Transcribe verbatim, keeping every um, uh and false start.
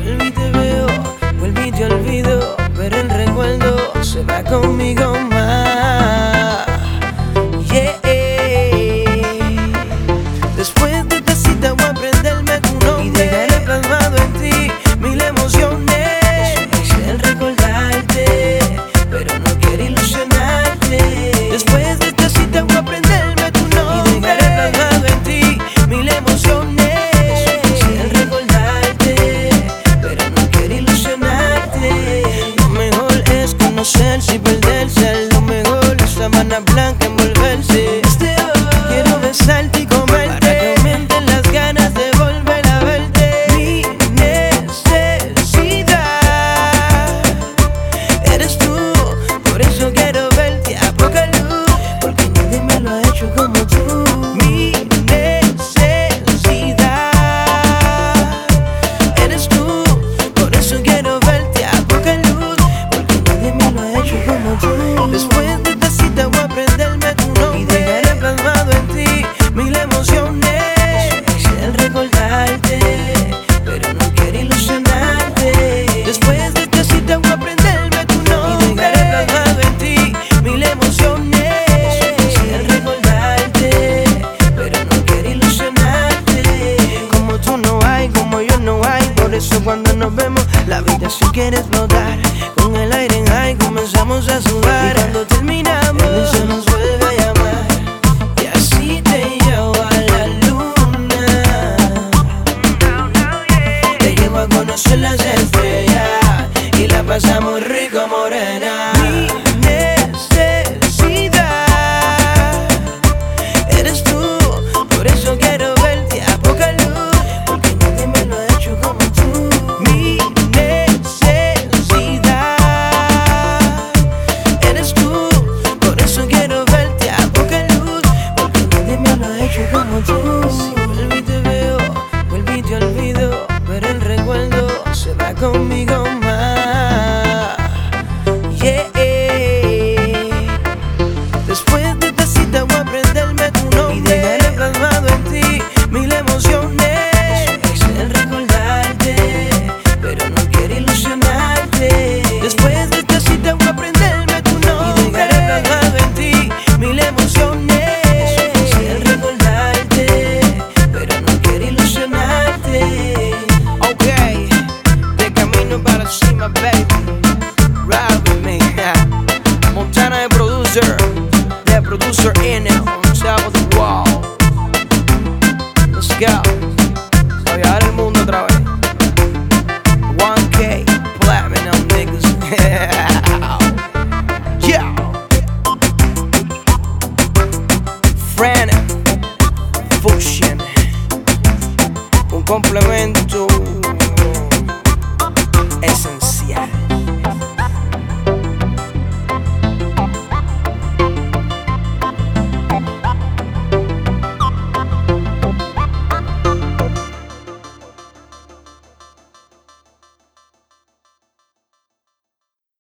vuelvo y te veo, vuelvo y te olvido, pero el recuerdo se va conmigo más. Yeah. Después de esta cita voy a aprenderme tu nombre y dejaré plasmado en ti mil emociones. Quise recordarte, pero no quiero ilusionarte. Después de esta cita voy a aprenderme tu nombre y dejaré plasmado en ti mil emociones. Quise recordarte, pero no quiero ilusionarte. Lo mejor es conocerse y perderse. Lo mejor es sábana blanca envolverse. Quiero besarte y comerte para que aumenten las ganas de volver a verte. Mi necesidad eres tú, por eso quiero verte a poca luz, porque nadie me lo ha hecho como tú. Mi necesidad eres tú, por eso quiero verte a poca luz, porque nadie me lo ha hecho como tú. Después de esta cita voy a aprenderme tu nombre y dejaré plasmado en ti mil emociones. Quisiera recordarte, pero no quiero ilusionarte. Después de esta cita voy a aprenderme tu nombre y dejaré plasmado en ti mil emociones. Quisiera recordarte, pero no quiero ilusionarte. Como tú no hay, como yo no hay, por eso cuando nos vemos la vida se quiere explotar. Con el aire en high comenzamos a sudar, y cuando terminamos eso nos vuelve a llamar, y así te llevo a la luna, te llevo a conocer las estrellas y la pasamos rico, morena. Mi necesidad eres tú, por eso quiero verte a poca luz, porque nadie me lo ha hecho como tú. Mi necesidad eres tú, por eso quiero verte a poca luz, porque nadie me lo ha hecho como tú. Si vuelvo y te veo, vuelvo y te olvido, pero el recuerdo se va conmigo más. Yeah. Después de esta cita voy a aprenderme tu nombre y dejaré plasmado en ti mil emociones. Quise recordarte, pero no quiero ilusionarte. Después de esta cita voy a aprenderme tu nombre y dejaré plasmado en ti mil emociones. Quise recordarte, pero no quiero ilusionarte. Ok, de camino para encima, baby. Ride with me. Montana de producer, de producer in it, on top of the wall. Let's go. A viajar el mundo otra vez. one K platinum niggas. Yeah. Friend, Fusion, un complemento esencial.